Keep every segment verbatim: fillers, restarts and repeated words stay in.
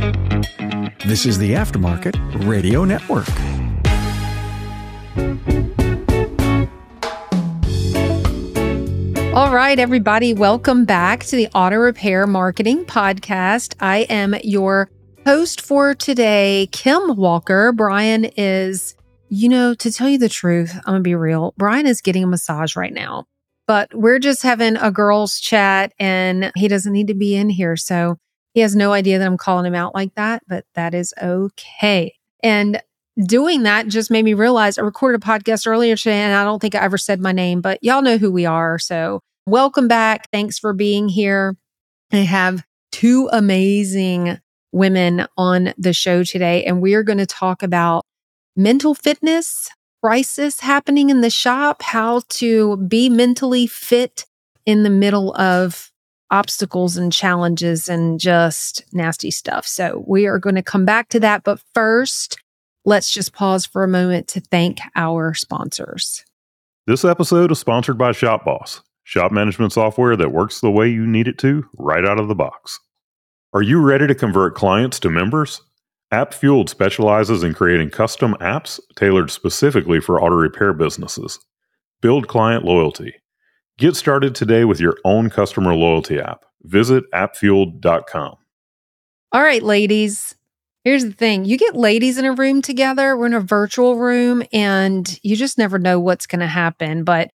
This is the Aftermarket Radio Network. All right, everybody, welcome back to the Auto Repair Marketing Podcast. I am your host for today, Kim Walker. Brian is, you know, to tell you the truth, I'm going to be real. Brian is getting a massage right now, but we're just having a girls chat and he doesn't need to be in here. So he has no idea that I'm calling him out like that, but that is okay. And doing that just made me realize I recorded a podcast earlier today and I don't think I ever said my name, but y'all know who we are. So welcome back. Thanks for being here. I have two amazing women on the show today, and we are going to talk about mental fitness, crisis happening in the shop, how to be mentally fit in the middle of obstacles and challenges and just nasty stuff. So we are going to come back to that. But first, let's just pause for a moment to thank our sponsors. This episode is sponsored by ShopBoss, shop management software that works the way you need it to right out of the box. Are you ready to convert clients to members? AppFueled specializes in creating custom apps tailored specifically for auto repair businesses. Build client loyalty. Get started today with your own customer loyalty app. Visit app fueled dot com. All right, ladies. Here's the thing. You get ladies in a room together. We're in a virtual room and you just never know what's going to happen. But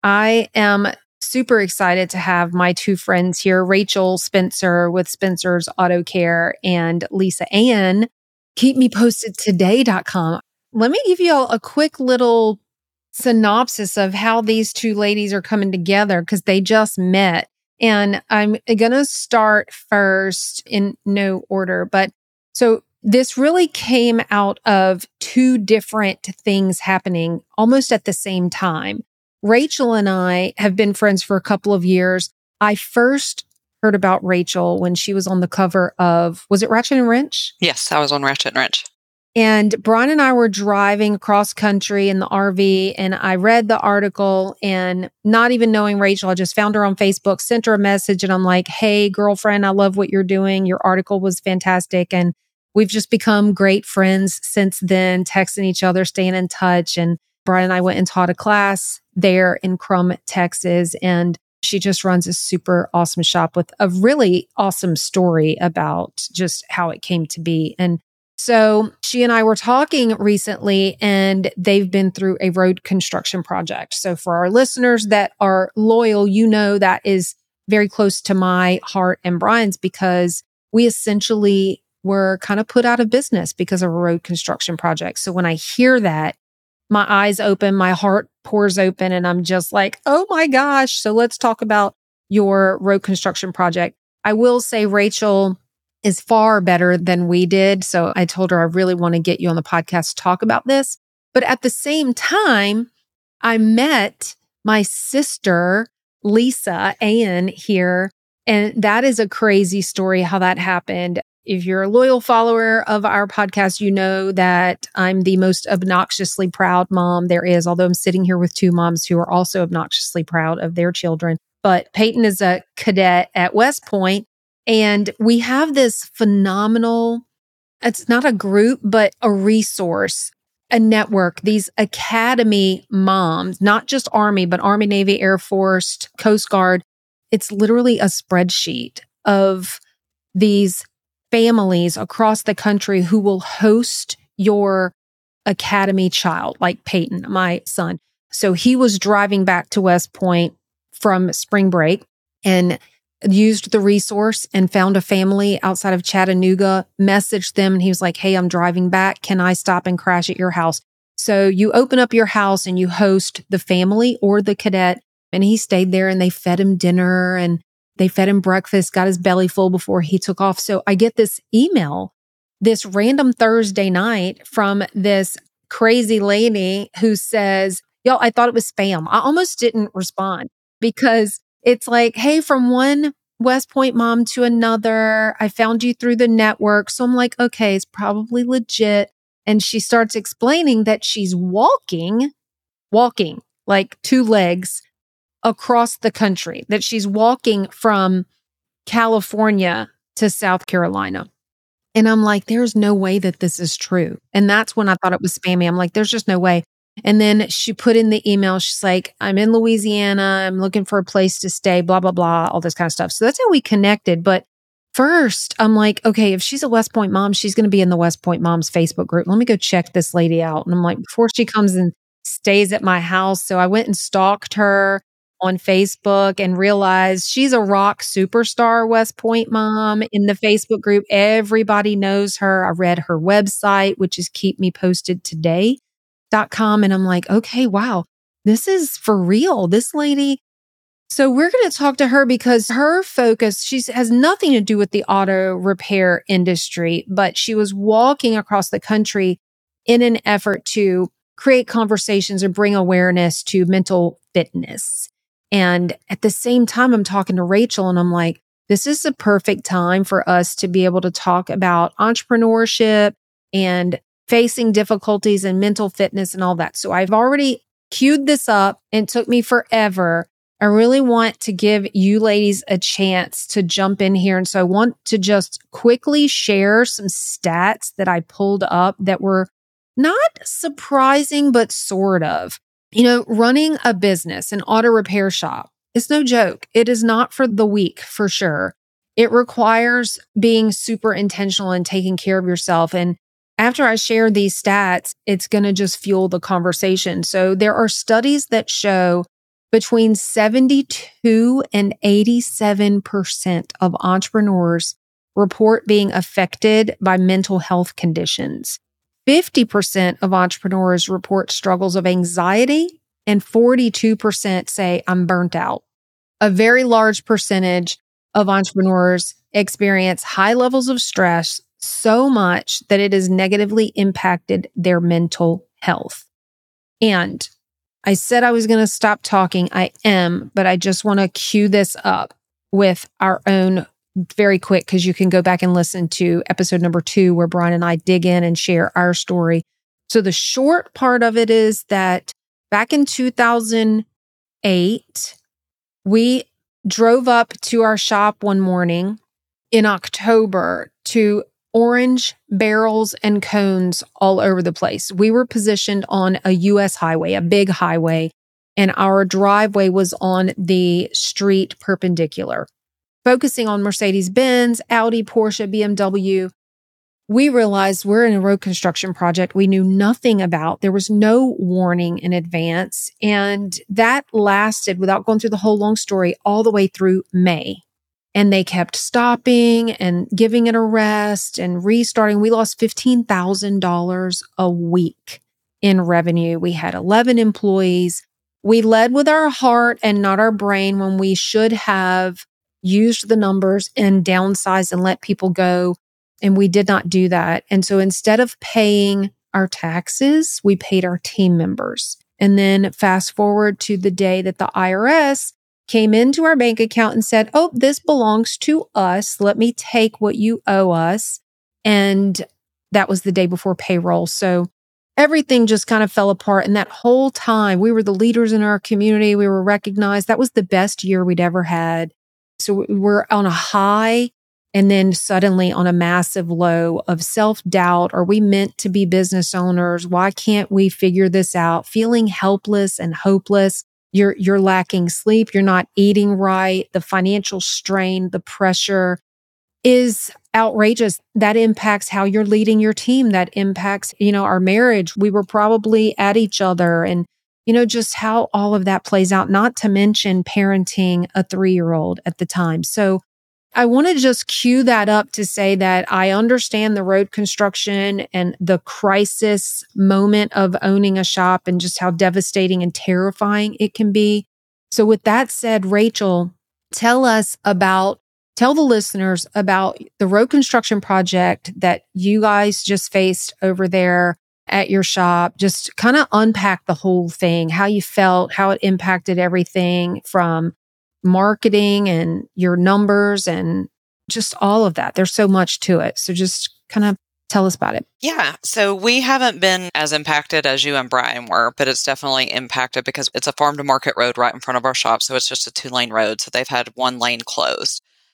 I am super excited to have my two friends here, Rachel Spencer with Spencer's Auto Care and Lisa Ann, keep me posted today dot com. Let me give you all a quick little synopsis of how these two ladies are coming together because they just met. And I'm going to start first in no order. But so this really came out of two different things happening almost at the same time. Rachel and I have been friends for a couple of years. I first heard about Rachel when she was on the cover of, was it Ratchet and Wrench? Yes, I was on Ratchet and Wrench. And Brian and I were driving across country in the R V and I read the article and not even knowing Rachel, I just found her on Facebook, sent her a message and I'm like, hey, girlfriend, I love what you're doing. Your article was fantastic. And we've just become great friends since then, texting each other, staying in touch. And Brian and I went and taught a class there in Crum, Texas. And she just runs a super awesome shop with a really awesome story about just how it came to be. And so she and I were talking recently and they've been through a road construction project. So for our listeners that are loyal, you know that is very close to my heart and Brian's because we essentially were kind of put out of business because of a road construction project. So when I hear that, my eyes open, my heart pours open, and I'm just like, oh my gosh. So let's talk about your road construction project. I will say Rachel is far better than we did. So I told her I really want to get you on the podcast to talk about this. But at the same time, I met my sister, Lisa Ann, here. And that is a crazy story how that happened. If you're a loyal follower of our podcast, you know that I'm the most obnoxiously proud mom there is, although I'm sitting here with two moms who are also obnoxiously proud of their children. But Peyton is a cadet at West Point, and we have this phenomenal, it's not a group, but a resource, a network, these academy moms, not just Army, but Army, Navy, Air Force, Coast Guard. It's literally a spreadsheet of these families across the country who will host your academy child, like Peyton, my son. So he was driving back to West Point from spring break and used the resource and found a family outside of Chattanooga, messaged them, and he was like, hey, I'm driving back. Can I stop and crash at your house? So you open up your house and you host the family or the cadet, and he stayed there and they fed him dinner and they fed him breakfast, got his belly full before he took off. So I get this email, this random Thursday night from this crazy lady who says, yo, I thought it was spam. I almost didn't respond because it's like, hey, from one West Point mom to another, I found you through the network. So I'm like, okay, it's probably legit. And she starts explaining that she's walking, walking like two legs across the country, that she's walking from California to South Carolina. And I'm like, there's no way that this is true. And that's when I thought it was spammy. I'm like, there's just no way. And then she put in the email, she's like, I'm in Louisiana. I'm looking for a place to stay, blah, blah, blah, all this kind of stuff. So that's how we connected. But first, I'm like, okay, if she's a West Point mom, she's going to be in the West Point Moms Facebook group. Let me go check this lady out. And I'm like, before she comes and stays at my house. So I went and stalked her on Facebook and realized she's a rock superstar West Point mom in the Facebook group. Everybody knows her. I read her website, which is keep me posted today dot com. And I'm like, okay, wow, this is for real. This lady. So we're going to talk to her because her focus, she has nothing to do with the auto repair industry, but she was walking across the country in an effort to create conversations or bring awareness to mental fitness. And at the same time, I'm talking to Rachel and I'm like, this is the perfect time for us to be able to talk about entrepreneurship and facing difficulties and mental fitness and all that. So I've already queued this up and it took me forever. I really want to give you ladies a chance to jump in here. And so I want to just quickly share some stats that I pulled up that were not surprising, but sort of. You know, running a business, an auto repair shop, it's no joke. It is not for the weak, for sure. It requires being super intentional and taking care of yourself. And after I share these stats, it's going to just fuel the conversation. So there are studies that show between seventy-two and eighty-seven percent of entrepreneurs report being affected by mental health conditions. fifty percent of entrepreneurs report struggles of anxiety, and forty-two percent say, I'm burnt out. A very large percentage of entrepreneurs experience high levels of stress, so much that it has negatively impacted their mental health. And I said I was going to stop talking. I am, but I just want to cue this up with our own very quick, because you can go back and listen to episode number two where Brian and I dig in and share our story. So the short part of it is that back in two thousand eight, we drove up to our shop one morning in October to orange barrels and cones all over the place. We were positioned on a U S highway, a big highway, and our driveway was on the street perpendicular. Focusing on Mercedes-Benz, Audi, Porsche, B M W, we realized we're in a road construction project we knew nothing about. There was no warning in advance. And that lasted, without going through the whole long story, all the way through May. And they kept stopping and giving it a rest and restarting. We lost fifteen thousand dollars a week in revenue. We had eleven employees. We led with our heart and not our brain when we should have used the numbers and downsized and let people go. And we did not do that. And so instead of paying our taxes, we paid our team members. And then fast forward to the day that the I R S came into our bank account and said, oh, this belongs to us. Let me take what you owe us. And that was the day before payroll. So everything just kind of fell apart. And that whole time, we were the leaders in our community. We were recognized. That was the best year we'd ever had. So we're on a high and then suddenly on a massive low of self-doubt. Are we meant to be business owners? Why can't we figure this out? Feeling helpless and hopeless. You're, you're lacking sleep. You're not eating right. The financial strain, the pressure is outrageous. That impacts how you're leading your team. That impacts, you know, our marriage. We were probably at each other and, you know, just how all of that plays out, not to mention parenting a three-year-old at the time. So I want to just cue that up to say that I understand the road construction and the crisis moment of owning a shop and just how devastating and terrifying it can be. So with that said, Rachel, tell us about, tell the listeners about the road construction project that you guys just faced over there at your shop. Just kind of unpack the whole thing, how you felt, how it impacted everything from marketing and your numbers and just all of that. There's so much to it. So just kind of tell us about it. Yeah. So we haven't been as impacted as you and Brian were, but it's definitely impacted because it's a farm to market road right in front of our shop. So it's just a two lane road. So they've had one lane closed.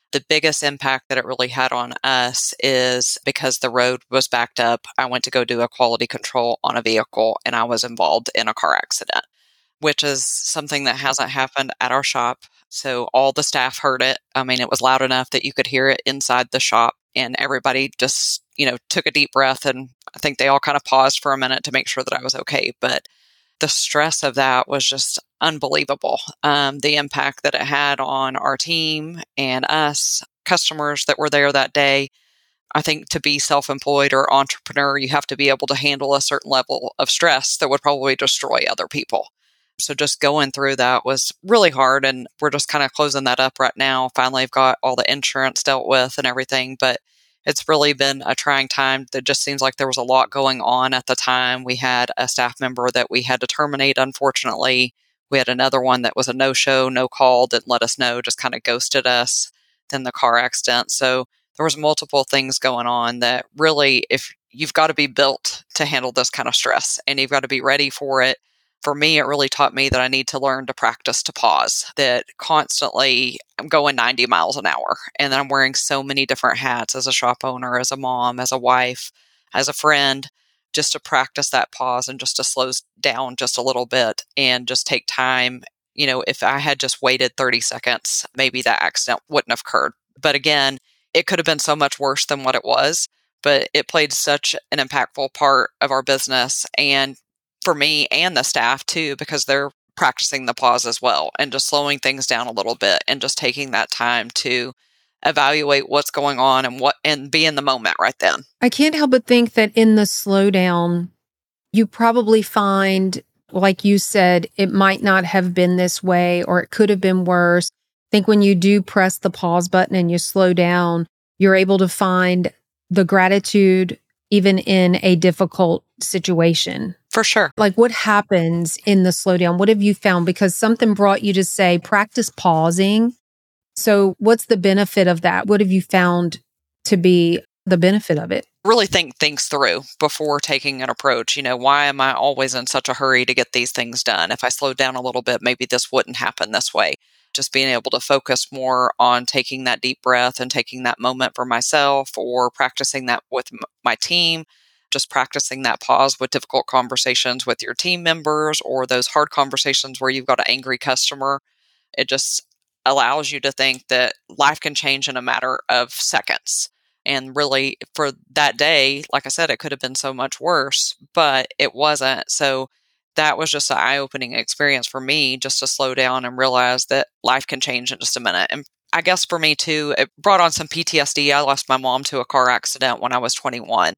The biggest impact that it really had on us is because the road was backed up. I went to go do a quality control on a vehicle and I was involved in a car accident, which is something that hasn't happened at our shop. So all the staff heard it. I mean, it was loud enough that you could hear it inside the shop, and everybody just, you know, took a deep breath. And I think they all kind of paused for a minute to make sure that I was okay. But the stress of that was just unbelievable. Um, the impact that it had on our team and us, customers that were there that day. I think to be self-employed or entrepreneur, you have to be able to handle a certain level of stress that would probably destroy other people. So just going through that was really hard. And we're just kind of closing that up right now. Finally, I've got all the insurance dealt with and everything. But it's really been a trying time. It just seems like there was a lot going on at the time. We had a staff member that we had to terminate, unfortunately. We had another one that was a no-show, no-call, didn't let us know, just kind of ghosted us. Then the car accident. So there was multiple things going on that really, if you've got to be built to handle this kind of stress and you've got to be ready for it. For me, it really taught me that I need to learn to practice to pause, that constantly I'm going ninety miles an hour and then I'm wearing so many different hats as a shop owner, as a mom, as a wife, as a friend, just to practice that pause and just to slow down just a little bit and just take time. You know, if I had just waited thirty seconds, maybe that accident wouldn't have occurred. But again, it could have been so much worse than what it was, but it played such an impactful part of our business and for me and the staff too, because they're practicing the pause as well and just slowing things down a little bit and just taking that time to evaluate what's going on and what and be in the moment right then. I can't help but think that in the slowdown, you probably find, like you said, it might not have been this way or it could have been worse. I think when you do press the pause button and you slow down, you're able to find the gratitude even in a difficult situation. For sure. Like what happens in the slowdown? What have you found? Because something brought you to say, practice pausing. So what's the benefit of that? What have you found to be the benefit of it? Really think things through before taking an approach. You know, why am I always in such a hurry to get these things done? If I slowed down a little bit, maybe this wouldn't happen this way. Just being able to focus more on taking that deep breath and taking that moment for myself or practicing that with m- my team, just practicing that pause with difficult conversations with your team members or those hard conversations where you've got an angry customer. It just allows you to think that life can change in a matter of seconds. And really for that day, like I said, it could have been so much worse, but it wasn't. So that was just an eye-opening experience for me, just to slow down and realize that life can change in just a minute. And I guess for me too, it brought on some P T S D. I lost my mom to a car accident when I was twenty-one.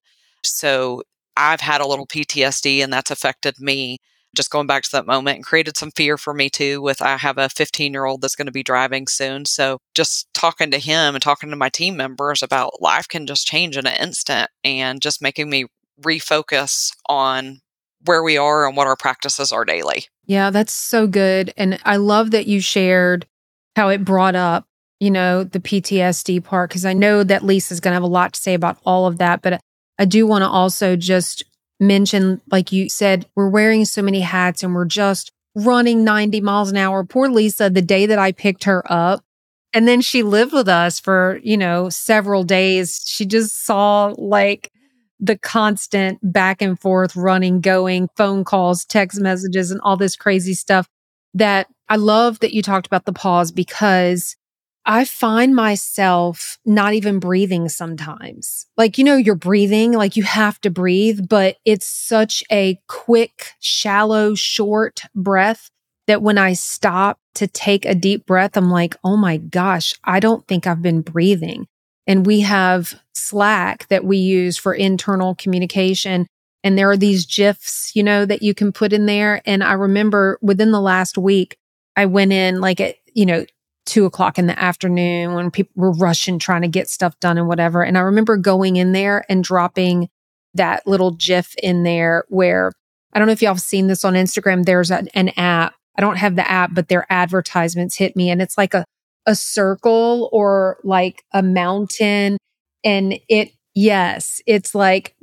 So I've had a little P T S D and that's affected me. Just going back to that moment and created some fear for me too with I have a fifteen year old that's going to be driving soon. So just talking to him and talking to my team members about life can just change in an instant and just making me refocus on where we are and what our practices are daily. Yeah, that's so good. And I love that you shared how it brought up, you know, the P T S D part, because I know that Lisa's going to have a lot to say about all of that. But I do want to also just mention, like you said, we're wearing so many hats and we're just running ninety miles an hour. Poor Lisa, the day that I picked her up, and then she lived with us for, you know, several days. She just saw like the constant back and forth running, going, phone calls, text messages, and all this crazy stuff. That I love that you talked about the pause, because I find myself not even breathing sometimes. Like, you know, you're breathing, like you have to breathe, but it's such a quick, shallow, short breath that when I stop to take a deep breath, I'm like, oh my gosh, I don't think I've been breathing. And we have Slack that we use for internal communication. And there are these GIFs, you know, that you can put in there. And I remember within the last week, I went in like at, you know, two o'clock in the afternoon when people were rushing, trying to get stuff done and whatever. And I remember going in there and dropping that little GIF in there where, I don't know if y'all have seen this on Instagram. There's an, an app. I don't have the app, but their advertisements hit me. And it's like a, a circle or like a mountain. And it, yes, it's like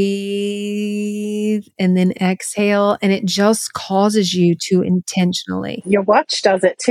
breathe and then exhale. And it just causes you to intentionally. Your watch does it too.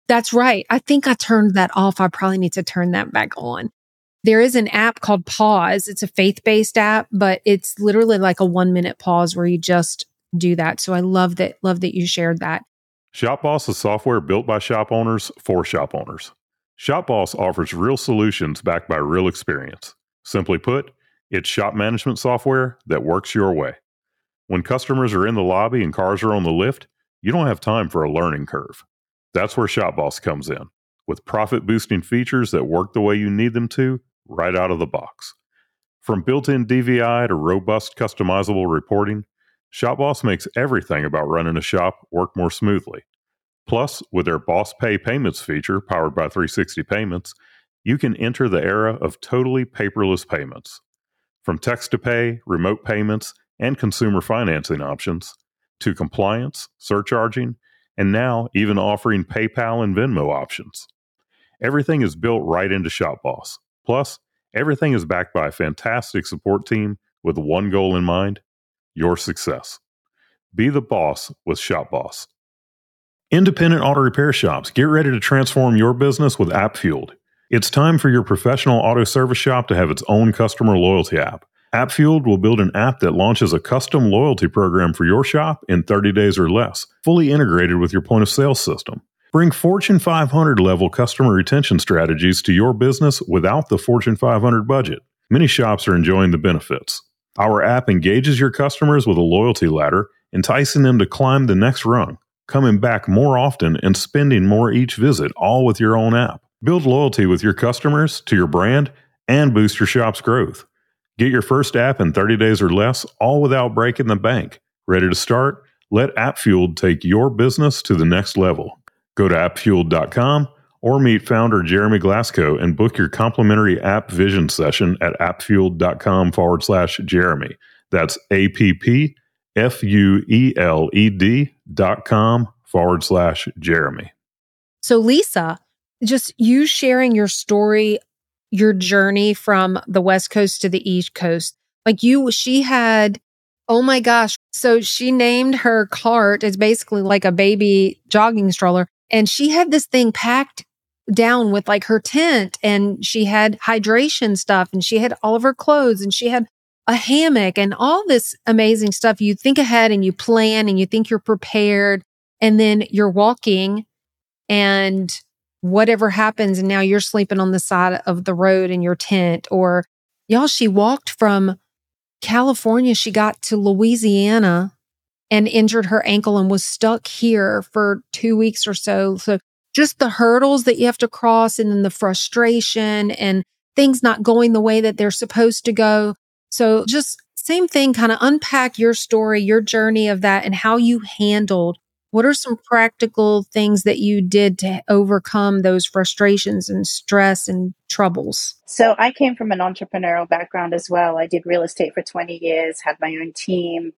That's right. I think I turned that off. I probably need to turn that back on. There is an app called Pause. It's a faith-based app, but it's literally like a one minute pause where you just do that. So I love that, love that you shared that. ShopBoss is software built by shop owners for shop owners. ShopBoss offers real solutions backed by real experience. Simply put, it's shop management software that works your way. When customers are in the lobby and cars are on the lift, you don't have time for a learning curve. That's where ShopBoss comes in, with profit-boosting features that work the way you need them to right out of the box. From built-in D V I to robust customizable reporting, ShopBoss makes everything about running a shop work more smoothly. Plus, with their Boss Pay Payments feature powered by three sixty Payments, you can enter the era of totally paperless payments. From text-to-pay, remote payments, and consumer financing options, to compliance, surcharging, and now even offering PayPal and Venmo options. Everything is built right into ShopBoss. Plus, everything is backed by a fantastic support team with one goal in mind: your success. Be the boss with ShopBoss. Independent auto repair shops, get ready to transform your business with AppFueled. It's time for your professional auto service shop to have its own customer loyalty app. AppFueled will build an app that launches a custom loyalty program for your shop in thirty days or less, fully integrated with your point of sale system. Bring Fortune five hundred level customer retention strategies to your business without the Fortune five hundred budget. Many shops are enjoying the benefits. Our app engages your customers with a loyalty ladder, enticing them to climb the next rung, coming back more often and spending more each visit, all with your own app. Build loyalty with your customers to your brand and boost your shop's growth. Get your first app in thirty days or less, all without breaking the bank. Ready to start? Let AppFueled take your business to the next level. Go to app fueled dot com or meet founder Jeremy Glasgow and book your complimentary app vision session at appfueled.com forward slash Jeremy. That's A-P-P-F-U-E-L-E-D dot com forward slash Jeremy. So Lisa, just you sharing your story, your journey from the West Coast to the East Coast. Like you, she had, oh my gosh. So she named her cart, it's basically like a baby jogging stroller. And she had this thing packed down with like her tent, and she had hydration stuff, and she had all of her clothes, and she had a hammock and all this amazing stuff. You think ahead and you plan and you think you're prepared, and then you're walking and whatever happens, and now you're sleeping on the side of the road in your tent. Or y'all, she walked from California, she got to Louisiana and injured her ankle and was stuck here for two weeks or so. So just the hurdles that you have to cross, and then the frustration and things not going the way that they're supposed to go. So just same thing, kind of unpack your story, your journey of that, and how you handled. What are some practical things that you did to overcome those frustrations and stress and troubles? So I came from an entrepreneurial background as well. I did real estate for twenty years, had my own team,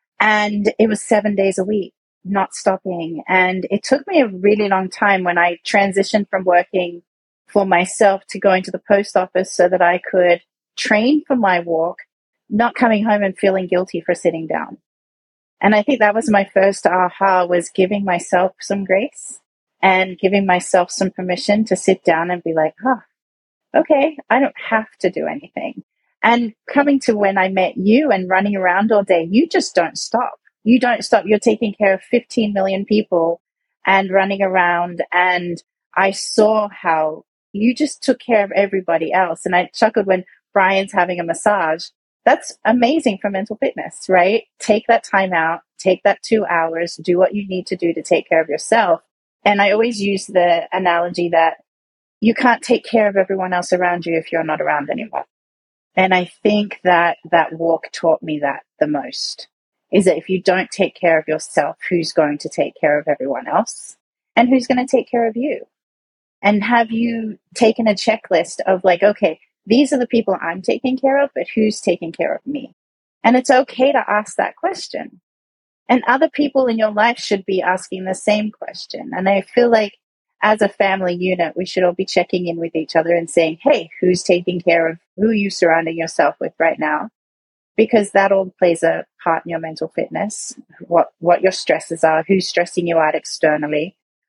and it was seven days a week, not stopping. And it took me a really long time when I transitioned from working for myself to going to the post office so that I could train for my walk, not coming home and feeling guilty for sitting down. And I think that was my first aha, was giving myself some grace and giving myself some permission to sit down and be like, oh, okay, I don't have to do anything. And coming to when I met you and running around all day, you just don't stop. You don't stop. You're taking care of fifteen million people and running around. And I saw how you just took care of everybody else. And I chuckled when Brian's having a massage. That's amazing for mental fitness, right? Take that time out, take that two hours, do what you need to do to take care of yourself. And I always use the analogy that you can't take care of everyone else around you if you're not around anyone. And I think that that walk taught me that the most, is that if you don't take care of yourself, who's going to take care of everyone else? And who's going to take care of you? And have you taken a checklist of like, okay, these are the people I'm taking care of, but who's taking care of me? And it's okay to ask that question. And other people in your life should be asking the same question. And I feel like as a family unit, we should all be checking in with each other and saying, hey, who's taking care of, who are you surrounding yourself with right now? Because that all plays a part in your mental fitness, what, what your stresses are, who's stressing you out externally,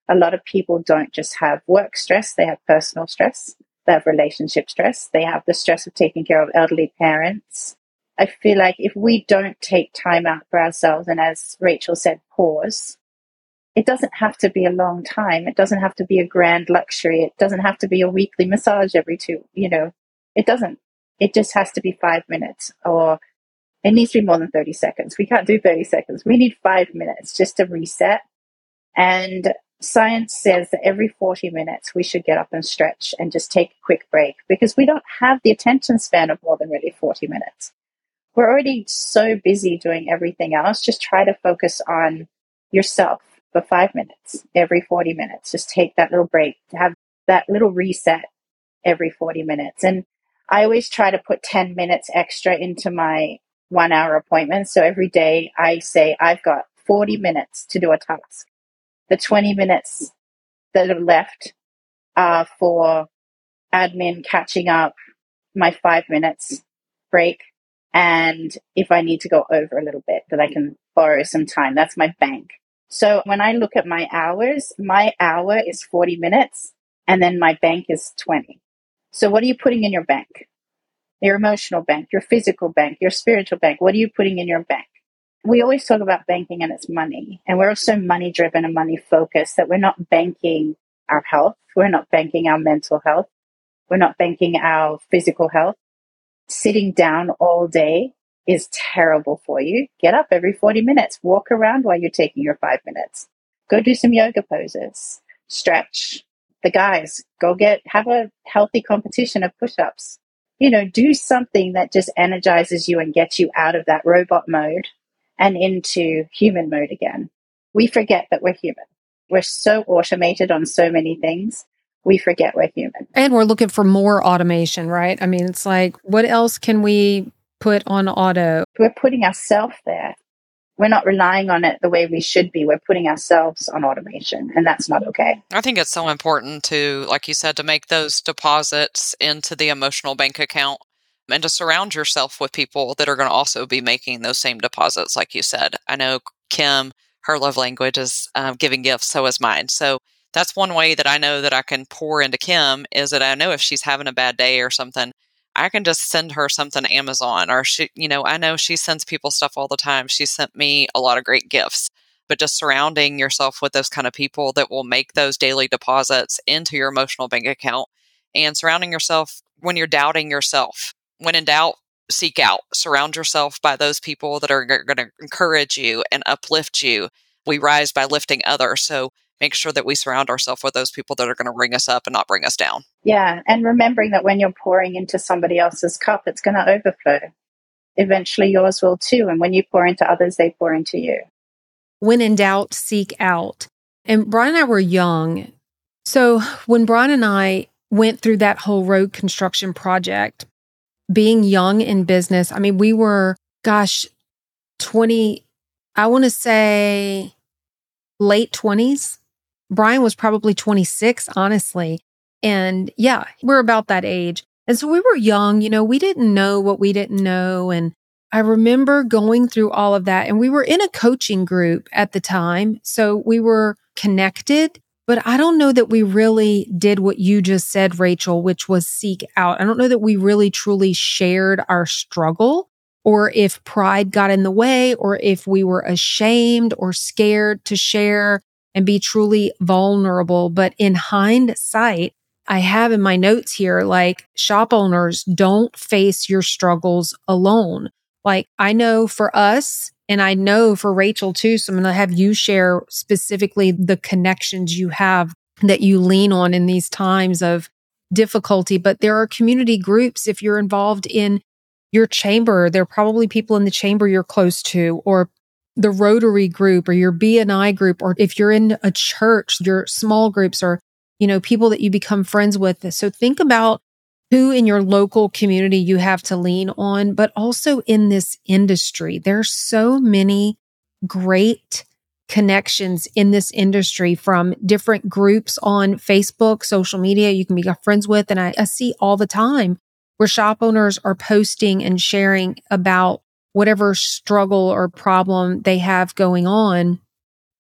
A lot of people don't just have work stress, they have personal stress, they have relationship stress, they have the stress of taking care of elderly parents. I feel like if we don't take time out for ourselves, and as Rachel said, pause, it doesn't have to be a long time. It doesn't have to be a grand luxury. It doesn't have to be a weekly massage every two, you know, it doesn't. It just has to be five minutes, or it needs to be more than thirty seconds. We can't do thirty seconds. We need five minutes just to reset. And science says that every forty minutes we should get up and stretch and just take a quick break, because we don't have the attention span of more than really forty minutes. We're already so busy doing everything else. Just try to focus on yourself for five minutes every forty minutes. Just take that little break, have that little reset every forty minutes. And I always try to put ten minutes extra into my one hour appointments. So every day I say, I've got forty minutes to do a task. The twenty minutes that are left are for admin, catching up, my five minutes break. And if I need to go over a little bit, that I can borrow some time. That's my bank. So when I look at my hours, my hour is forty minutes, and then my bank is twenty. So what are you putting in your bank? Your emotional bank, your physical bank, your spiritual bank. What are you putting in your bank? We always talk about banking and it's money. And we're so money driven and money focused that we're not banking our health. We're not banking our mental health. We're not banking our physical health. Sitting down all day is terrible for you. Get up every forty minutes. Walk around while you're taking your five minutes. Go do some yoga poses. Stretch. The guys, go get, have a healthy competition of push-ups. You know, do something that just energizes you and gets you out of that robot mode and into human mode again. We forget that we're human. We're so automated on so many things. We forget we're human. And we're looking for more automation, right? I mean, it's like, what else can we put on auto? We're putting ourselves there. We're not relying on it the way we should be. We're putting ourselves on automation, and that's not okay. I think it's so important to, like you said, to make those deposits into the emotional bank account and to surround yourself with people that are going to also be making those same deposits, like you said. I know Kim, her love language is uh, giving gifts, so is mine. So that's one way that I know that I can pour into Kim, is that I know if she's having a bad day or something, I can just send her something Amazon, or she, you know, I know she sends people stuff all the time. She sent me a lot of great gifts, but just surrounding yourself with those kind of people that will make those daily deposits into your emotional bank account, and surrounding yourself when you're doubting yourself. When in doubt, seek out, surround yourself by those people that are g- going to encourage you and uplift you. We rise by lifting others. So make sure that we surround ourselves with those people that are going to bring us up and not bring us down. Yeah. And remembering that when you're pouring into somebody else's cup, it's going to overflow. Eventually yours will too. And when you pour into others, they pour into you. When in doubt, seek out. And Brian and I were young. So when Brian and I went through that whole road construction project, being young in business, I mean, we were, gosh, twenty, I want to say late twenties. Brian was probably twenty-six, honestly. And yeah, we're about that age. And so we were young, you know, we didn't know what we didn't know. And I remember going through all of that, and we were in a coaching group at the time. So we were connected, but I don't know that we really did what you just said, Rachel, which was seek out. I don't know that we really truly shared our struggle, or if pride got in the way, or if we were ashamed or scared to share and be truly vulnerable. But in hindsight, I have in my notes here, like, shop owners, don't face your struggles alone. Like, I know for us, and I know for Rachel too, so I'm going to have you share specifically the connections you have that you lean on in these times of difficulty. But there are community groups. If you're involved in your chamber, there are probably people in the chamber you're close to, or the Rotary group, or your B N I group, or if you're in a church, your small groups, or, you know, people that you become friends with. So think about who in your local community you have to lean on, but also in this industry. There's so many great connections in this industry from different groups on Facebook, social media you can be friends with. And I, I see all the time where shop owners are posting and sharing about whatever struggle or problem they have going on.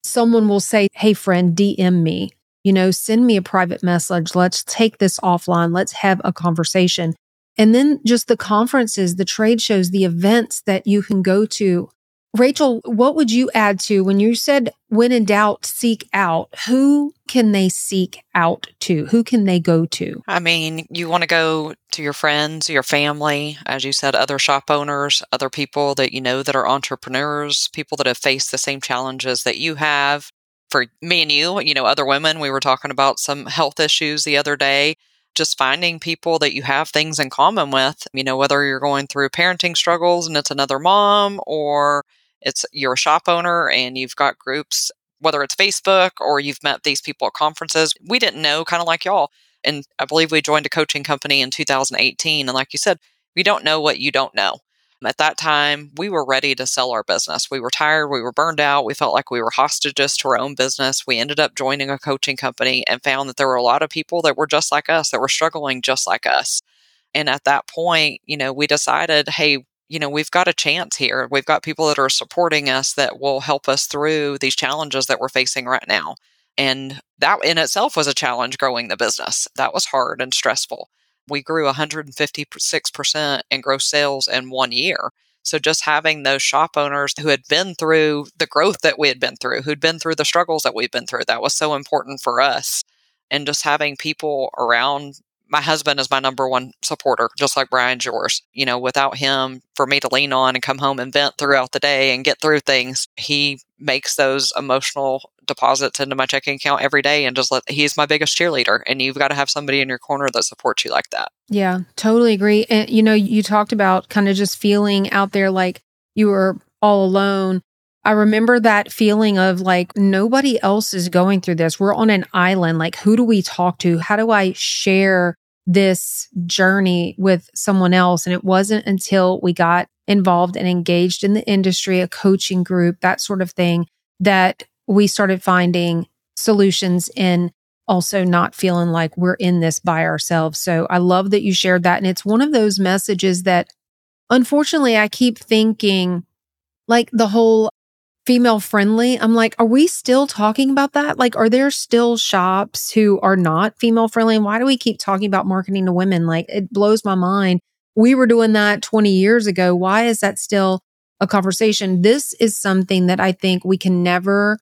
someone will say, hey, friend, D M me, you know, send me a private message. Let's take this offline. Let's have a conversation. And then just the conferences, the trade shows, the events that you can go to. Rachel, what would you add to when you said, when in doubt, seek out? Who can they seek out to? Who can they go to? I mean, you want to go to your friends, your family, as you said, other shop owners, other people that you know that are entrepreneurs, people that have faced the same challenges that you have. For me and you, you know, other women, we were talking about some health issues the other day. Just finding people that you have things in common with, you know, whether you're going through parenting struggles and it's another mom, or it's you're a shop owner and you've got groups, whether it's Facebook or you've met these people at conferences. We didn't know, kind of like y'all. And I believe we joined a coaching company in two thousand eighteen. And like you said, we don't know what you don't know. At that time, we were ready to sell our business. We were tired. We were burned out. We felt like we were hostages to our own business. We ended up joining a coaching company and found that there were a lot of people that were just like us, that were struggling just like us. And at that point, you know, we decided, hey, you know, we've got a chance here. We've got people that are supporting us that will help us through these challenges that we're facing right now. And that in itself was a challenge, growing the business. That was hard and stressful. We grew one hundred fifty-six percent in gross sales in one year. So just having those shop owners who had been through the growth that we had been through, who'd been through the struggles that we'd been through, that was so important for us. And just having people around. My husband is my number one supporter, just like Brian's yours. You know, without him, for me to lean on and come home and vent throughout the day and get through things, he makes those emotional deposits into my checking account every day, and just let, he's my biggest cheerleader. And you've got to have somebody in your corner that supports you like that. Yeah, totally agree. And, you know, you talked about kind of just feeling out there like you were all alone. I remember that feeling of like, nobody else is going through this. We're on an island. Like, who do we talk to? How do I share this journey with someone else? And it wasn't until we got involved and engaged in the industry, a coaching group, that sort of thing, that we started finding solutions in also not feeling like we're in this by ourselves. So I love that you shared that. And it's one of those messages that, unfortunately, I keep thinking, like the whole female friendly. I'm like, are we still talking about that? Like, are there still shops who are not female friendly? And why do we keep talking about marketing to women? Like, it blows my mind. We were doing that twenty years ago. Why is that still a conversation? This is something that I think we can never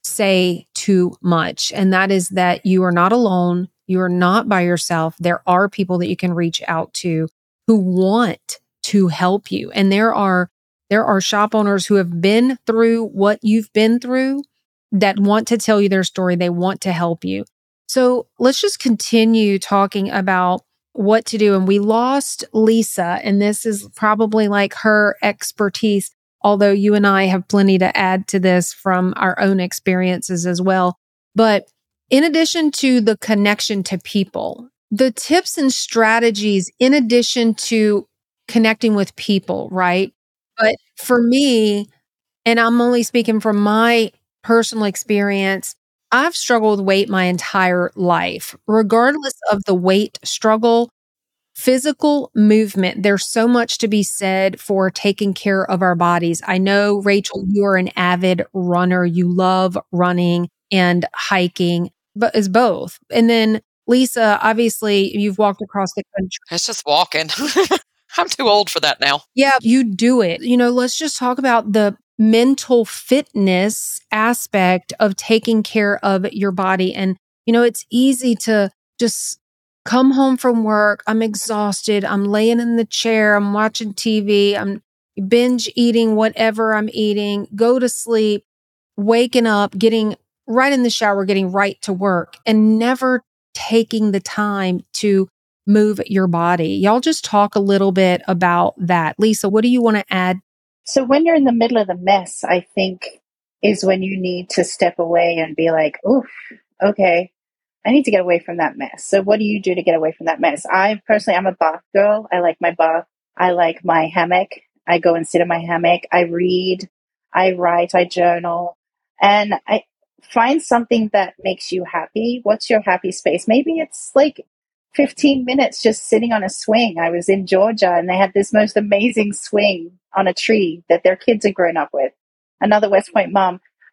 say too much. And that is that you are not alone. You are not by yourself. There are people that you can reach out to who want to help you. And there are There are shop owners who have been through what you've been through that want to tell you their story. They want to help you. So let's just continue talking about what to do. And we lost Lisa, and this is probably like her expertise, although you and I have plenty to add to this from our own experiences as well. But in addition to the connection to people, the tips and strategies, in addition to connecting with people, right? But for me, and I'm only speaking from my personal experience, I've struggled with weight my entire life. Regardless of the weight struggle, physical movement, there's so much to be said for taking care of our bodies. I know, Rachel, you are an avid runner. You love running and hiking, but as both. And then Lisa, obviously, you've walked across the country. It's just walking. I'm too old for that now. Yeah, you do it. You know, let's just talk about the mental fitness aspect of taking care of your body. And, you know, it's easy to just come home from work. I'm exhausted. I'm laying in the chair. I'm watching T V. I'm binge eating whatever I'm eating, go to sleep, waking up, getting right in the shower, getting right to work, and never taking the time to move your body. Y'all just talk a little bit about that. Lisa, what do you want to add? So when you're in the middle of the mess, I think is when you need to step away and be like, oof, okay, I need to get away from that mess. So what do you do to get away from that mess? I personally, I'm a bath girl. I like my bath. I like my hammock. I go and sit in my hammock. I read, I write, I journal, and I find something that makes you happy. What's your happy space? Maybe it's like fifteen minutes just sitting on a swing. I was in Georgia and they had this most amazing swing on a tree that their kids had grown up with. Another West Point mom.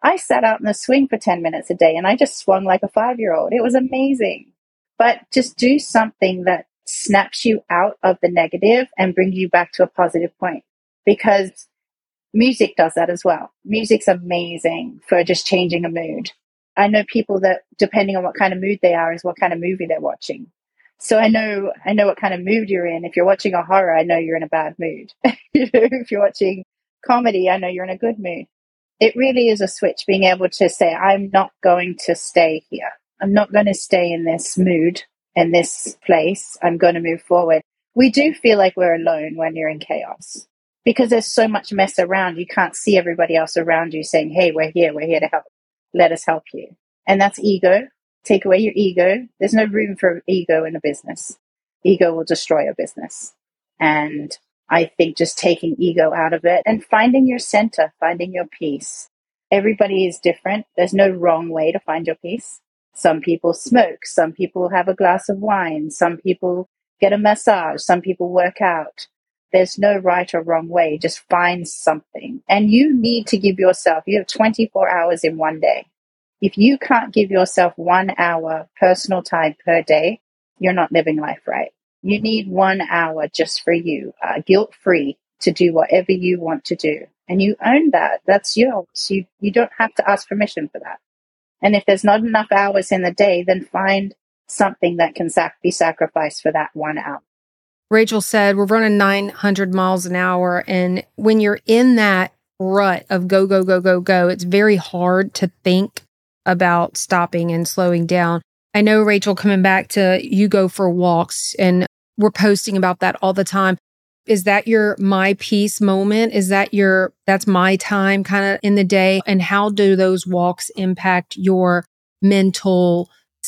I sat out in the swing for ten minutes a day and I just swung like a five year old. It was amazing. But just do something that snaps you out of the negative and brings you back to a positive point, because music does that as well. Music's amazing for just changing a mood. I know people that, depending on what kind of mood they are, is what kind of movie they're watching. So I know, I know what kind of mood you're in. If you're watching a horror, I know you're in a bad mood. You know, if you're watching comedy, I know you're in a good mood. It really is a switch, being able to say, I'm not going to stay here. I'm not going to stay in this mood, in this place. I'm going to move forward. We do feel like we're alone when you're in chaos, because there's so much mess around. You can't see everybody else around you saying, hey, we're here. We're here to help. Let us help you. And that's ego. Take away your ego. There's no room for ego in a business. Ego will destroy a business. And I think just taking ego out of it and finding your center, finding your peace. Everybody is different. There's no wrong way to find your peace. Some people smoke. Some people have a glass of wine. Some people get a massage. Some people work out. There's no right or wrong way. Just find something. And you need to give yourself, you have twenty-four hours in one day. If you can't give yourself one hour personal time per day, you're not living life right. You need one hour just for you, uh, guilt-free, to do whatever you want to do. And you own that. That's yours. You, you don't have to ask permission for that. And if there's not enough hours in the day, then find something that can sac- be sacrificed for that one hour. Rachel said, we're running nine hundred miles an hour. And when you're in that rut of go, go, go, go, go, it's very hard to think about stopping and slowing down. I know, Rachel, coming back to you go for walks, and we're posting about that all the time. Is that your my peace moment? Is that your, that's my time kind of in the day? And how do those walks impact your mental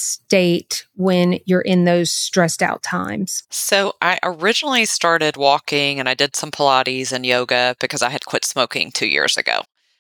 state when you're in those stressed out times? So I originally started walking and I did some Pilates and yoga because I had quit smoking two years ago.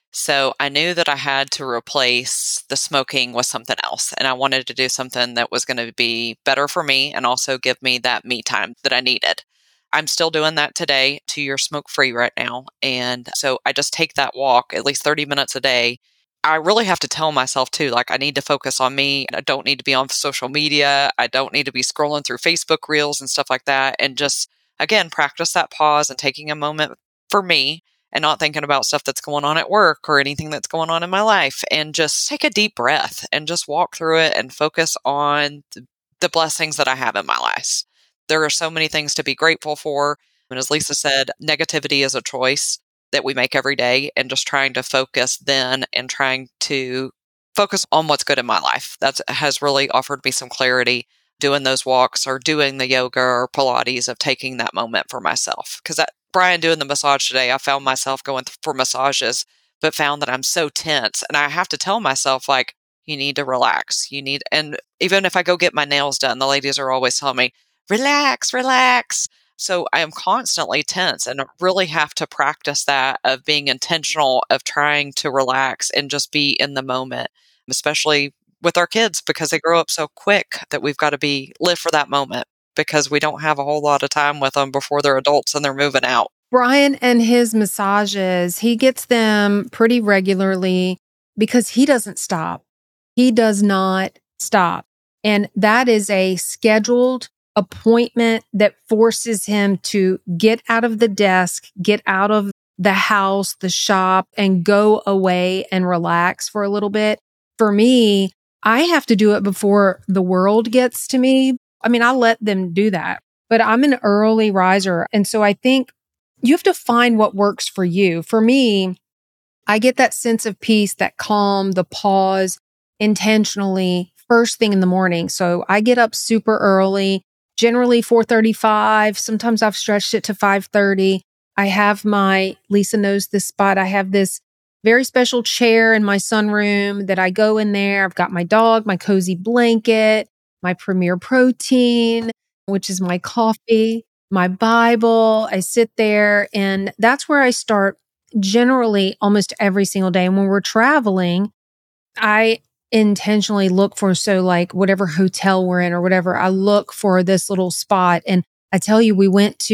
So I knew that I had to replace the smoking with something else. And I wanted to do something that was going to be better for me and also give me that me time that I needed. I'm still doing that today, two years smoke free right now. And so I just take that walk at least thirty minutes a day. I really have to tell myself too, like I need to focus on me. I don't need to be on social media. I don't need to be scrolling through Facebook reels and stuff like that. And just, again, practice that pause and taking a moment for me and not thinking about stuff that's going on at work or anything that's going on in my life, and just take a deep breath and just walk through it and focus on the blessings that I have in my life. There are so many things to be grateful for. And as Lisa said, negativity is a choice that we make every day, and just trying to focus then and trying to focus on what's good in my life. That has really offered me some clarity doing those walks or doing the yoga or Pilates, of taking that moment for myself. Because that Brian doing the massage today, I found myself going for massages, but found that I'm so tense. And I have to tell myself, like, you need to relax. You need, and even if I go get my nails done, the ladies are always telling me, relax, relax. So I am constantly tense, and really have to practice that of being intentional, of trying to relax and just be in the moment, especially with our kids, because they grow up so quick that we've got to be live for that moment, because we don't have a whole lot of time with them before they're adults and they're moving out. Brian and his massages, he gets them pretty regularly because he doesn't stop. He does not stop. And that is a scheduled appointment that forces him to get out of the desk, get out of the house, the shop, and go away and relax for a little bit. For me, I have to do it before the world gets to me. I mean, I let them do that, but I'm an early riser. And so I think you have to find what works for you. For me, I get that sense of peace, that calm, the pause intentionally first thing in the morning. So I get up super early, generally four thirty-five. Sometimes I've stretched it to five thirty. I have my, Lisa knows this spot. I have this very special chair in my sunroom that I go in there. I've got my dog, my cozy blanket, my Premier Protein, which is my coffee, my Bible. I sit there, and that's where I start generally almost every single day. And when we're traveling, I intentionally look for, so like whatever hotel we're in or whatever, I look for this little spot. And I tell you, we went to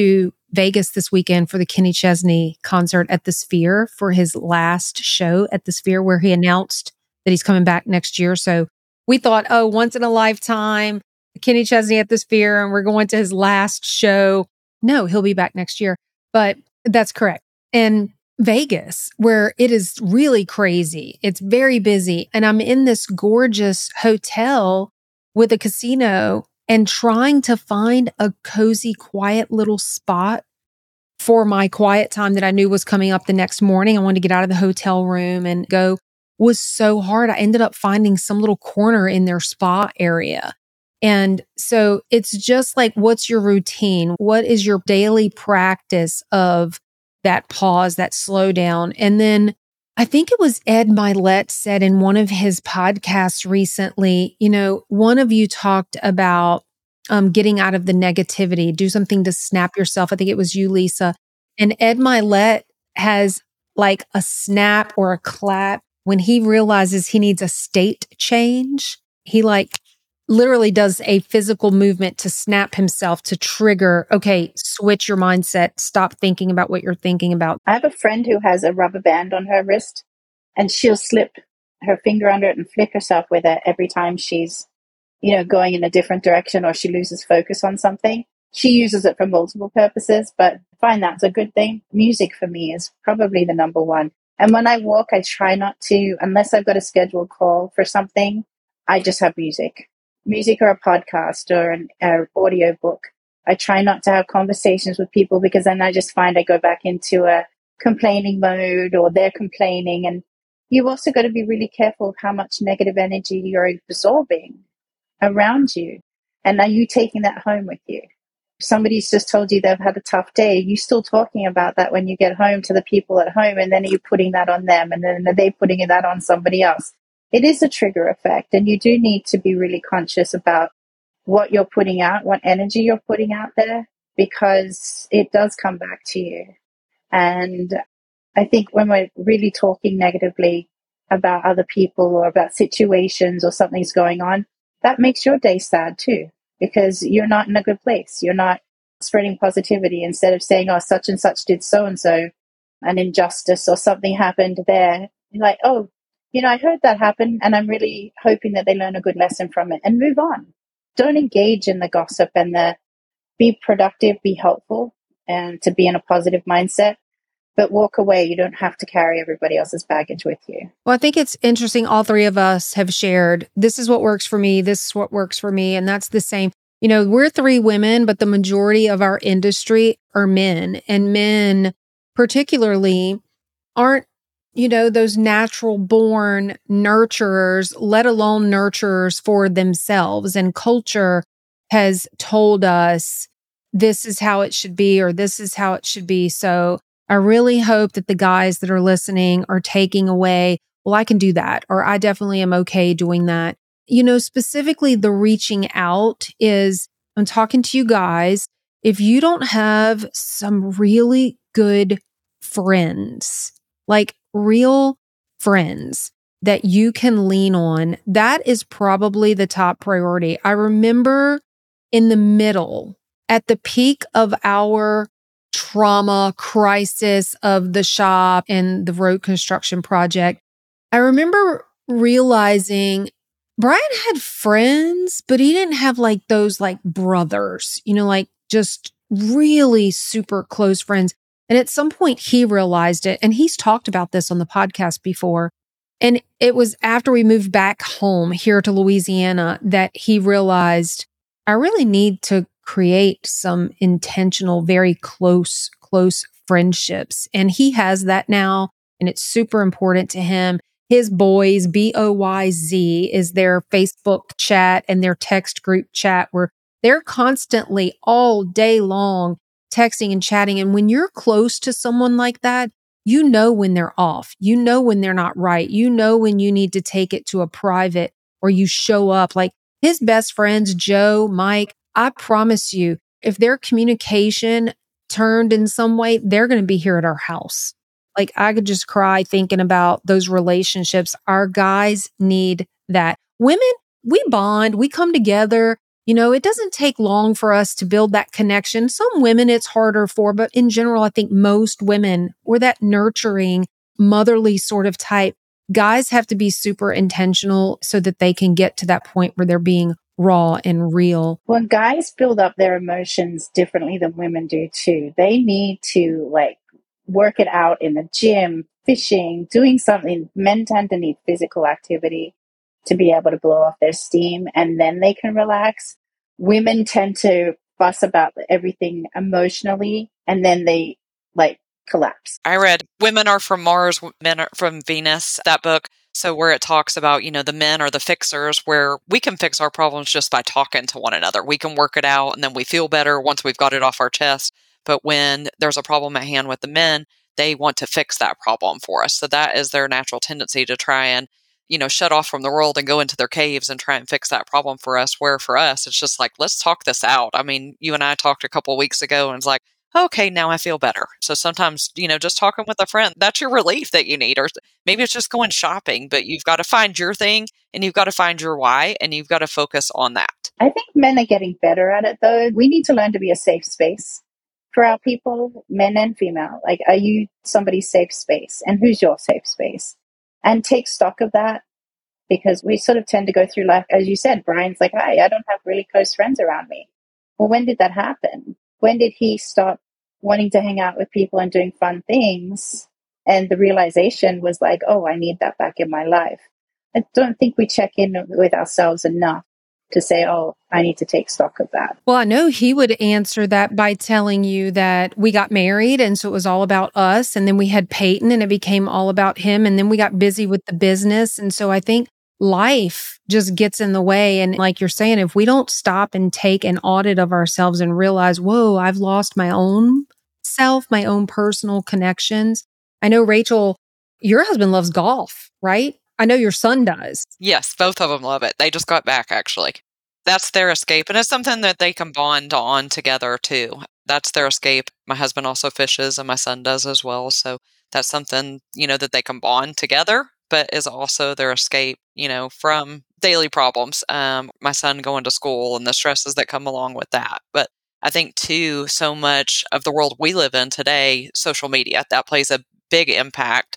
Vegas this weekend for the Kenny Chesney concert at the Sphere for his last show at the Sphere, where he announced that he's coming back next year. So we thought, oh, once in a lifetime, Kenny Chesney at the Sphere, and we're going to his last show. No, he'll be back next year. But that's correct. And Vegas, where it is really crazy. It's very busy. And I'm in this gorgeous hotel with a casino and trying to find a cozy, quiet little spot for my quiet time that I knew was coming up the next morning. I wanted to get out of the hotel room and go. Was so hard. I ended up finding some little corner in their spa area. And so it's just like, what's your routine? What is your daily practice of that pause, that slow down? And then I think it was Ed Milet said in one of his podcasts recently, you know, one of you talked about um, getting out of the negativity, do something to snap yourself. I think it was you, Lisa. And Ed Milet has like a snap or a clap when he realizes he needs a state change. He like literally does a physical movement to snap himself to trigger, okay, switch your mindset, stop thinking about what you're thinking about. I have a friend who has a rubber band on her wrist, and she'll slip her finger under it and flick herself with it every time she's, you know, going in a different direction or she loses focus on something. She uses it for multiple purposes, but I find that's a good thing. Music for me is probably the number one. And when I walk, I try not to, unless I've got a scheduled call for something, I just have music. Music or a podcast or an uh, audio book. I try not to have conversations with people because then I just find I go back into a complaining mode or they're complaining. And you've also got to be really careful of how much negative energy you're absorbing around you. And are you taking that home with you? Somebody's just told you they've had a tough day. You're still talking about that when you get home to the people at home, and then you're putting that on them, and then are they putting that on somebody else? It is a trigger effect, and you do need to be really conscious about what you're putting out, what energy you're putting out there, because it does come back to you. And I think when we're really talking negatively about other people or about situations or something's going on, that makes your day sad too, because you're not in a good place. You're not spreading positivity. Instead of saying, oh, such and such did so-and-so, an injustice or something happened there. You're like, oh, you know, I heard that happen, and I'm really hoping that they learn a good lesson from it and move on. Don't engage in the gossip and the be productive, be helpful, and to be in a positive mindset. But walk away. You don't have to carry everybody else's baggage with you. Well, I think it's interesting. All three of us have shared, this is what works for me. This is what works for me. And that's the same. You know, we're three women, but the majority of our industry are men. And men particularly aren't, you know, those natural born nurturers, let alone nurturers for themselves. And culture has told us this is how it should be, or this is how it should be. So I really hope that the guys that are listening are taking away, well, I can do that, or I definitely am okay doing that. You know, specifically the reaching out is, I'm talking to you guys, if you don't have some really good friends, like real friends that you can lean on, that is probably the top priority. I remember in the middle, at the peak of our trauma crisis of the shop and the road construction project, I remember realizing Brian had friends, but he didn't have like those like brothers, you know, like just really super close friends. And at some point he realized it, and he's talked about this on the podcast before. And it was after we moved back home here to Louisiana that he realized I really need to create some intentional, very close, close friendships. And he has that now, and it's super important to him. His boys, B O Y Z, is their Facebook chat and their text group chat where they're constantly all day long texting and chatting. And when you're close to someone like that, you know when they're off. You know when they're not right. You know when you need to take it to a private or you show up. Like his best friends, Joe, Mike, I promise you, if their communication turned in some way, they're going to be here at our house. Like I could just cry thinking about those relationships. Our guys need that. Women, we bond, we come together. You know, it doesn't take long for us to build that connection. Some women it's harder for, but in general, I think most women, we're that nurturing, motherly sort of type. Guys have to be super intentional so that they can get to that point where they're being raw and real. Well, guys build up their emotions differently than women do too. They need to like work it out in the gym, fishing, doing something. Men tend to need physical activity to be able to blow off their steam, and then they can relax. Women tend to fuss about everything emotionally, and then they like collapse. I read Women Are From Mars, Men Are From Venus, that book. So where it talks about, you know, the men are the fixers, where we can fix our problems just by talking to one another. We can work it out and then we feel better once we've got it off our chest. But when there's a problem at hand with the men, they want to fix that problem for us. So that is their natural tendency to try and, you know, shut off from the world and go into their caves and try and fix that problem for us. Where for us, it's just like, let's talk this out. I mean, you and I talked a couple of weeks ago and it's like, okay, now I feel better. So sometimes, you know, just talking with a friend, that's your relief that you need. Or maybe it's just going shopping, but you've got to find your thing and you've got to find your why and you've got to focus on that. I think men are getting better at it though. We need to learn to be a safe space for our people, men and female. Like, are you somebody's safe space? And who's your safe space? And take stock of that, because we sort of tend to go through life, as you said, Brian's like, hi, I don't have really close friends around me. Well, when did that happen? When did he stop wanting to hang out with people and doing fun things? And the realization was like, oh, I need that back in my life. I don't think we check in with ourselves enough to say, oh, I need to take stock of that. Well, I know he would answer that by telling you that we got married and so it was all about us. And then we had Peyton and it became all about him. And then we got busy with the business. And so I think life just gets in the way. And like you're saying, if we don't stop and take an audit of ourselves and realize, whoa, I've lost my own self, my own personal connections. I know, Rachel, your husband loves golf, right? I know your son does. Yes, both of them love it. They just got back, actually. That's their escape. And it's something that they can bond on together, too. That's their escape. My husband also fishes and my son does as well. So that's something, you know, that they can bond together, but is also their escape, you know, from daily problems. Um, my son going to school and the stresses that come along with that. But I think, too, so much of the world we live in today, social media, that plays a big impact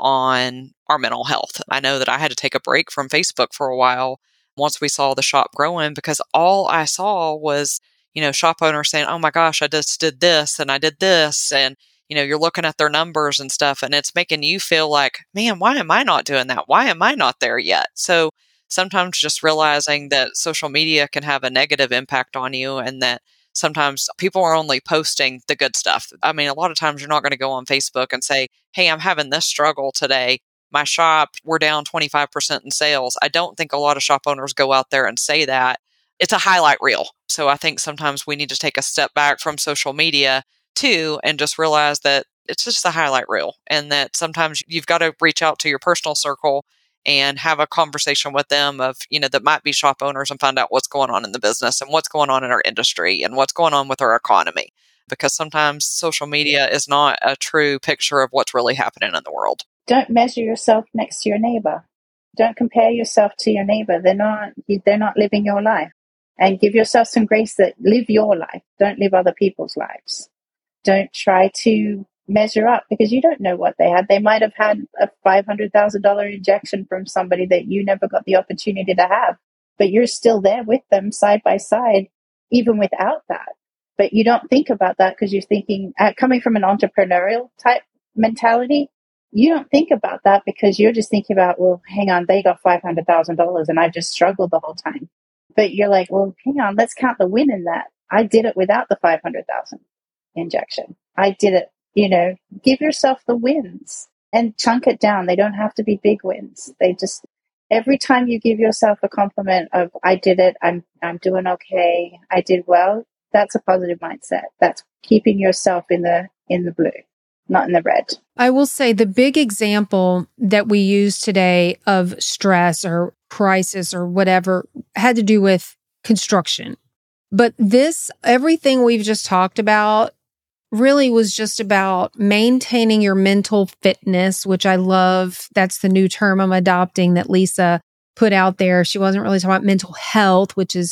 on our mental health. I know that I had to take a break from Facebook for a while once we saw the shop growing, because all I saw was, you know, shop owners saying, oh my gosh, I just did this and I did this. And, you know, you're looking at their numbers and stuff, and it's making you feel like, man, why am I not doing that? Why am I not there yet? So sometimes just realizing that social media can have a negative impact on you, and that sometimes people are only posting the good stuff. I mean, a lot of times you're not going to go on Facebook and say, hey, I'm having this struggle today. My shop, we're down twenty-five percent in sales. I don't think a lot of shop owners go out there and say that. It's a highlight reel. So I think sometimes we need to take a step back from social media too, and just realize that it's just a highlight reel, and that sometimes you've got to reach out to your personal circle and have a conversation with them of, you know, that might be shop owners, and find out what's going on in the business and what's going on in our industry and what's going on with our economy. Because sometimes social media is not a true picture of what's really happening in the world. Don't measure yourself next to your neighbor. Don't compare yourself to your neighbor. They're not, they're not living your life. And give yourself some grace that live your life. Don't live other people's lives. Don't try to measure up, because you don't know what they had. They might have had a five hundred thousand dollars injection from somebody that you never got the opportunity to have, but you're still there with them side by side, even without that. But you don't think about that because you're thinking, uh, coming from an entrepreneurial type mentality, you don't think about that because you're just thinking about, well, hang on, they got five hundred thousand dollars and I just struggled the whole time. But you're like, well, hang on, let's count the win in that. I did it without the five hundred thousand injection. I did it, you know, give yourself the wins and chunk it down. They don't have to be big wins. They just, every time you give yourself a compliment of, I did it, I'm, I'm doing okay, I did well, that's a positive mindset. That's keeping yourself in the, in the blue, not in the red. I will say the big example that we use today of stress or crisis or whatever had to do with construction. But this, everything we've just talked about really was just about maintaining your mental fitness, which I love. That's the new term I'm adopting that Lisa put out there. She wasn't really talking about mental health, which is the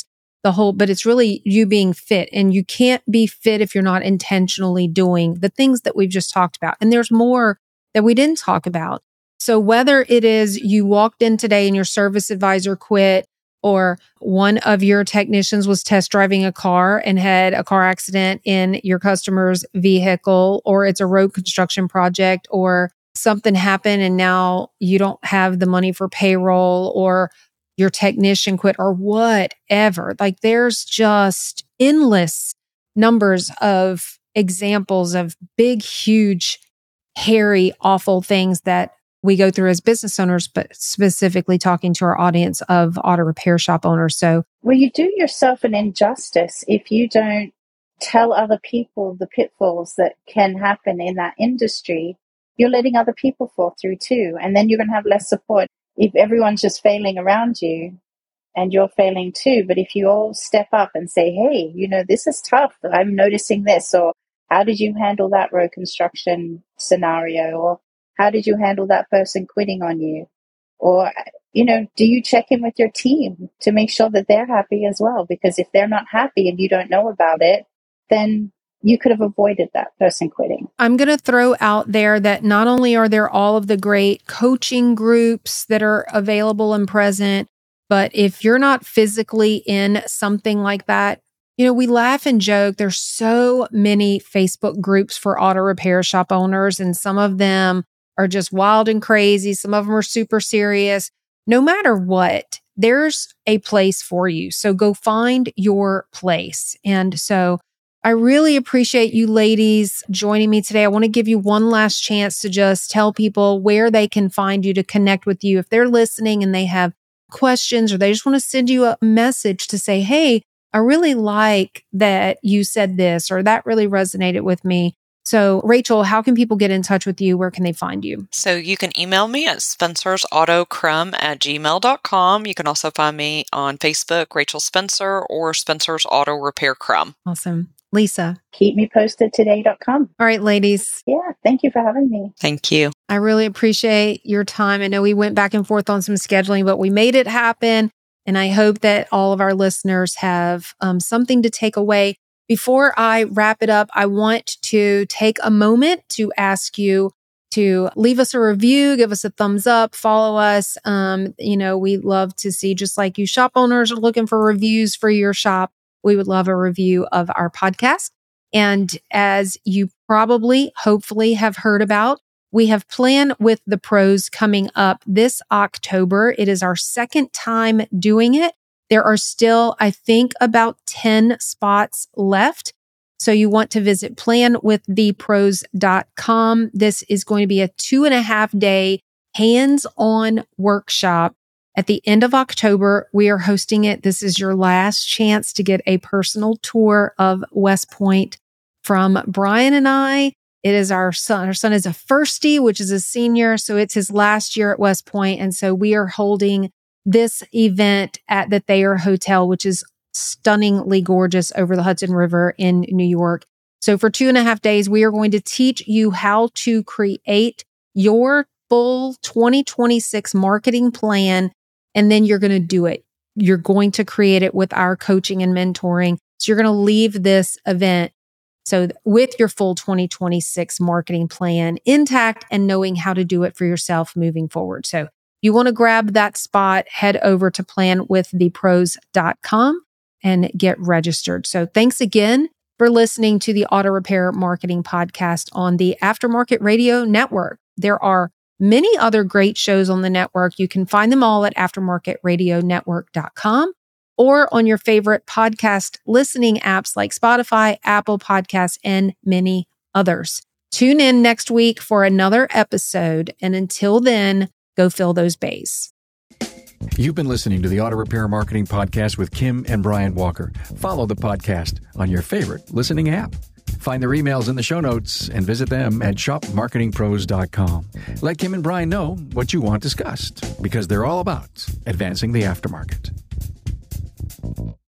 the whole, but it's really you being fit, and you can't be fit if you're not intentionally doing the things that we've just talked about. And there's more that we didn't talk about. So whether it is you walked in today and your service advisor quit, or one of your technicians was test driving a car and had a car accident in your customer's vehicle, or it's a road construction project, or something happened and now you don't have the money for payroll, or your technician quit, or whatever. Like there's just endless numbers of examples of big, huge, hairy, awful things that we go through as business owners, but specifically talking to our audience of auto repair shop owners. So, well, you do yourself an injustice if you don't tell other people the pitfalls that can happen in that industry. You're letting other people fall through too. And then you're going to have less support if everyone's just failing around you and you're failing too. But if you all step up and say, hey, you know, this is tough, I'm noticing this, or how did you handle that road construction scenario? Or how did you handle that person quitting on you? Or, you know, do you check in with your team to make sure that they're happy as well? Because if they're not happy and you don't know about it, then you could have avoided that person quitting. I'm going to throw out there that not only are there all of the great coaching groups that are available and present, but if you're not physically in something like that, you know, we laugh and joke. There's so many Facebook groups for auto repair shop owners, and some of them are just wild and crazy. Some of them are super serious. No matter what, there's a place for you. So go find your place. And so I really appreciate you ladies joining me today. I want to give you one last chance to just tell people where they can find you to connect with you. If they're listening and they have questions, or they just want to send you a message to say, hey, I really like that you said this, or that really resonated with me. So Rachel, how can people get in touch with you? Where can they find you? So you can email me at spencersautocrum at gmail dot com. You can also find me on Facebook, Rachel Spencer, or Spencer's Auto Repair Crum. Awesome. Lisa. Keep me posted today dot com. All right, ladies. Yeah, thank you for having me. Thank you. I really appreciate your time. I know we went back and forth on some scheduling, but we made it happen. And I hope that all of our listeners have um, something to take away. Before I wrap it up, I want to take a moment to ask you to leave us a review, give us a thumbs up, follow us. Um, you know, we love to see, just like you shop owners are looking for reviews for your shop, we would love a review of our podcast. And as you probably, hopefully have heard about, we have Plan with the Pros coming up this October. It is our second time doing it. There are still, I think, about ten spots left. So you want to visit plan with the pros dot com. This is going to be a two and a half day hands-on workshop. At the end of October, we are hosting it. This is your last chance to get a personal tour of West Point from Brian and I. It is our son. Our son is a firstie, which is a senior. So it's his last year at West Point. And so we are holding this event at the Thayer Hotel, which is stunningly gorgeous over the Hudson River in New York. So for two and a half days, we are going to teach you how to create your full twenty twenty-six marketing plan. And then you're going to do it. You're going to create it with our coaching and mentoring. So you're going to leave this event so with your full twenty twenty-six marketing plan intact and knowing how to do it for yourself moving forward. So you want to grab that spot, head over to plan with the pros dot com and get registered. So thanks again for listening to the Auto Repair Marketing Podcast on the Aftermarket Radio Network. There are many other great shows on the network. You can find them all at aftermarket radio network dot com or on your favorite podcast listening apps like Spotify, Apple Podcasts, and many others. Tune in next week for another episode. And until then, go fill those bays. You've been listening to the Auto Repair Marketing Podcast with Kim and Brian Walker. Follow the podcast on your favorite listening app. Find their emails in the show notes and visit them at shop marketing pros dot com. Let Kim and Brian know what you want discussed, because they're all about advancing the aftermarket.